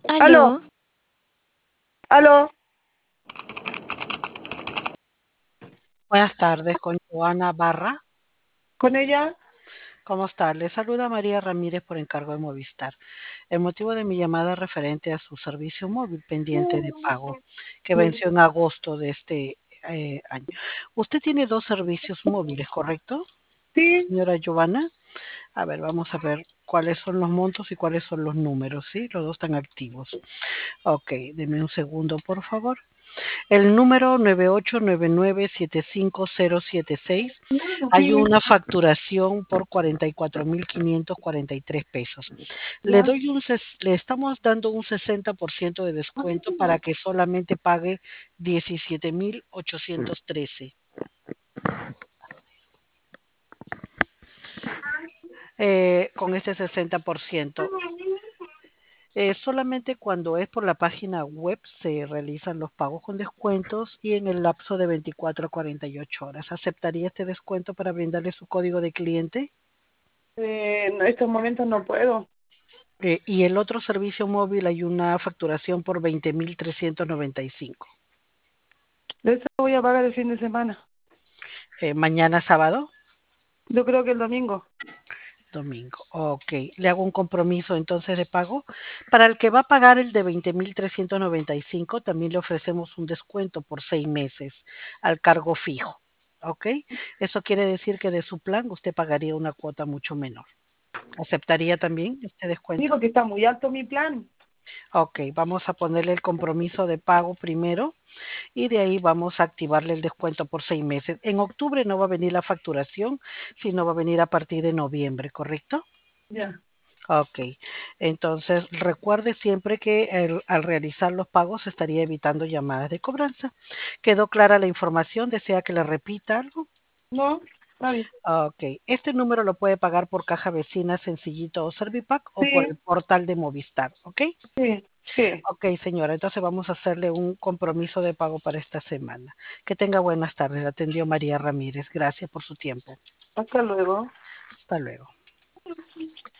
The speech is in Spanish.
Aló, Aló, aló, Buenas tardes, con Joana Barra. con ella. ¿Cómo está? Le saluda María Ramírez por encargo de Movistar. El motivo de mi llamada es referente a su servicio móvil pendiente de pago que venció en agosto de este año. Usted tiene dos servicios móviles, ¿correcto, Sí, señora Giovanna? A ver, vamos a ver cuáles son los montos y cuáles son los números, ¿sí? Los dos están activos. Ok, deme un segundo, por favor. El número 9899750076, hay sí, una facturación por 44.543 pesos. ya. Le estamos dando un 60% de descuento para que solamente pague 17.813. Con este 60%. Solamente cuando es por la página web se realizan los pagos con descuentos y en el lapso de 24 a 48 horas. ¿Aceptaría este descuento para brindarle su código de cliente? En estos momentos no puedo. Y el otro servicio móvil hay una facturación por 20.395. De eso voy a pagar el fin de semana. Mañana sábado, Yo creo que el domingo. domingo. Ok, le hago un compromiso entonces de pago. Para el que va a pagar el de 20.395, también le ofrecemos un descuento por 6 meses al cargo fijo. Ok, eso quiere decir que de su plan usted pagaría una cuota mucho menor. ¿Aceptaría también este Sí, descuento? porque está muy alto mi plan. Ok, vamos a ponerle el compromiso de pago primero y de ahí vamos a activarle el descuento por 6 meses. En octubre no va a venir la facturación, sino va a venir a partir de noviembre, ¿correcto? Ya. Ok, entonces recuerde siempre que al realizar los pagos se estaría evitando llamadas de cobranza. ¿Quedó clara la información? ¿Desea que le repita algo? ¿No? Está bien. Ok, este número lo puede pagar por caja vecina, Sencillito o Servipack o por el Sí, portal de Movistar, ¿ok? sí, sí. Ok, señora, entonces vamos a hacerle un compromiso de pago para esta semana. Que tenga buenas tardes. La atendió María Ramírez. Gracias por su tiempo. Hasta luego. Hasta luego.